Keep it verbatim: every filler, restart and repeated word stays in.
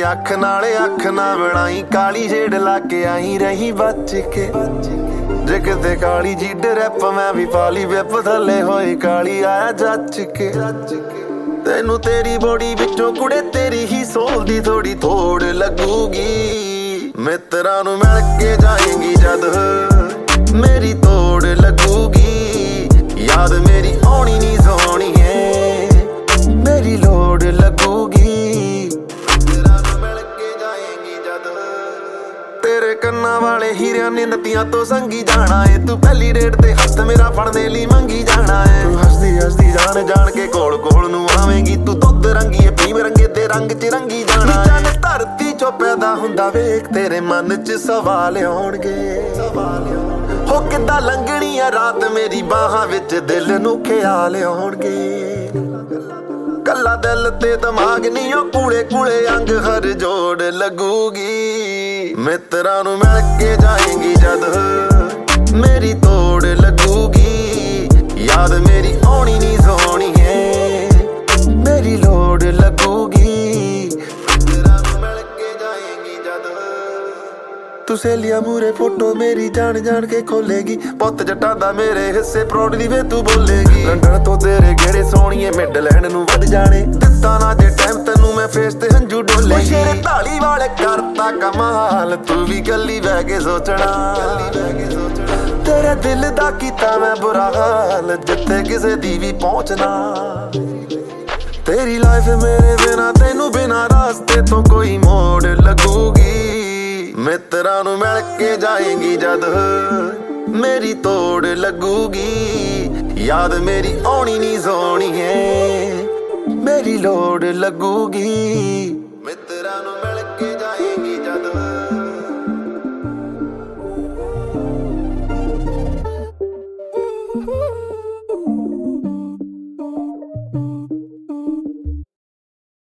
ਅੱਖ ਨਾਲੇ ਅੱਖ ਨਾ ਬਣਾਈ, ਕਾਲੀ ਛੇੜ ਲਾ ਕੇ ਆਈ ਰਹੀ ਬਚ ਕੇ। ਜੇ ਕਿਤੇ ਕਾਲੀ ਜੀਡ ਰੈਪ ਮੈਂ ਵੀ ਪਾਲੀ, ਵਿਪ ਥੱਲੇ ਹੋਈ ਕਾਲੀ ਆਇਆ ਜੱਚ ਕੇ। ਤੈਨੂੰ ਤੇਰੀ ਬੋਡੀ ਵਿੱਚੋਂ ਕੁੜੇ ਤੇਰੀ ਹੀ ਸੋਲ ਦੀ ਥੋੜੀ ਥੋੜ ਲੱਗੂਗੀ। ਮਿੱਤਰਾਂ ਨੂੰ ਮਿਲ ਕੇ ਜਾਏਂਗੀ ਜਦ ਮੇਰੀ ਤੋੜ ਲੱਗੂਗੀ। ਯਾਦ ਮੇਰੀ ਆਉਣੀ ਨੀ ਸੋਹਣੀਏ, ਮੇਰੀ ਲੋੜ ਲੱਗੂਗੀ। ਮਿੱਤਰਾਂ ਨੂੰ ਮਿਲ ਕੇ ਜਾਏਂਗੀ ਜਦ ਤੇਰੇ ਕੰਨਾਂ ਵਾਲੇ ਹੀਰਿਆਂ ਨੇ ਨਦੀਆਂ ਤੋਂ ਸੰਗੀ ਜਾਣਾ ਏ। ਤੂੰ ਪਹਿਲੀ ਰੇਟ ਤੇ ਹੱਥ ਮੇਰਾ ਫੜਨੇ ਲਈ ਮੰਗੀ ਜਾਣਾ ਏ। ਤੂੰ ਹੱਸਦੀ ਹੱਸਦੀ ਜਾਣ ਜਾਣ ਕੇ ਕੋਲ ਕੋਲ ਨੂੰ ਆਵੇਂਗੀ। ਤੂੰ ਦੁੱਧ ਰੰਗੀਏ ਪੀਮ ਰੰਗੇ ਤੇ ਰੰਗ ਚ ਰੰਗੀ ਜਾਣਾ ਏ। ਚੰਨ ਧਰਤੀ ਚੋਂ ਪੈਦਾ ਹੁੰਦਾ ਵੇਖ, ਤੇਰੇ ਮਨ ਚ ਸਵਾਲ ਆਉਣਗੇ। ਹੋ ਕਿੱਦਾਂ ਲੰਘਣੀ ਆ ਰਾਤ ਮੇਰੀ ਬਾਹਾਂ ਵਿੱਚ, ਦਿਲ ਨੂੰ ਖਿਆਲ ਆਉਣਗੇ। ਕੱਲਾ ਦਿਲ ਤੇ ਦਿਮਾਗ ਨੀ ਉਹ ਕੂੜੇ ਕੂੜੇ ਅੰਗ ਹਰ ਜੋੜ ਲੱਗੂਗੀ। ਮਿੱਤਰਾਂ ਨੂੰ ਮਿਲ ਕੇ ਜਾਏਂਗੀ ਜਦ ਮੇਰੀ ਤੋੜ ਲੱਗੂਗੀ। ਯਾਦ ਮੇਰੀ ਆਉਣੀ ਨੀ ਸੋਹਣੀਏ, ਮੇਰੀ ਲੋੜ ਲੱਗੂਗੀ। ਮਿੱਤਰਾਂ ਨੂੰ ਮਿਲ ਕੇ ਜਾਏਂਗੀ ਜਦ ਤੂੰ ਸਹੇਲੀਆਂ ਮੂਰੇ ਫੋਟੋ ਮੇਰੀ ਜਾਣ ਜਾਣ ਕੇ ਖੋਲੇਗੀ। ਪੁੱਤ ਜੱਟਾਂ ਦਾ ਮੇਰੇ ਹਿੱਸੇ ਪ੍ਰੌਡ ਦੀ ਵੇ ਤੂੰ ਬੋਲੇਗੀ। ਲੰਡਨ ਤੋਂ ਤੇਰੇ ਗੇੜੇ ਸੋਹਣੀਏ ਮਿਡਲੈਂਡ ਨੂੰ ਵੱਧ ਜਾਣੇ। ਦਿੱਤਾ ਨਾ ਜੇ ਟਾਈਮ ਤੈਨੂੰ ਮੈਂ ਫੇਸ ਤੇ ਹੰਝੂ ਡੋਲੇਗੀ। ਸ਼ੇਰੇ ਢਾਲੀ ਵਾਲੇ ਕਰਤਾ ਕਮਾਲ, ਤੂੰ ਵੀ ਗੱਲੀ ਬਹਿ ਕੇ ਸੋਚਣਾ। ਤੇਰੇ ਦਿਲ ਦਾ ਕੀਤਾ ਮੈਂ ਬੁਰਾ ਹਾਲ, ਜਿੱਥੇ ਕਿਸੇ ਦੀ ਵੀ ਪਹੁੰਚਣਾ। ਤੇਰੀ ਲਾਈਫ ਮੇਰੇ ਬਿਨਾ, ਤੈਨੂੰ ਬਿਨਾ ਰਾਸਤੇ ਤੋਂ ਕੋਈ ਮੋੜ ਲੱਗੂਗੀ। ਮਿੱਤਰਾਂ ਨੂੰ ਮਿਲ ਕੇ ਜਾਏਂਗੀ ਜਦ ਮੇਰੀ ਤੋੜ ਲੱਗੂਗੀ। ਯਾਦ ਮੇਰੀ ਆਉਣੀ ਨੀ ਸੋਹਣੀਏ, ਮੇਰੀ ਲੋੜ ਲੱਗੂਗੀ। ਮਿੱਤਰਾਂ ਨੂੰ ਮਿਲ ਕੇ ਜਾਏਂਗੀ ਜਦ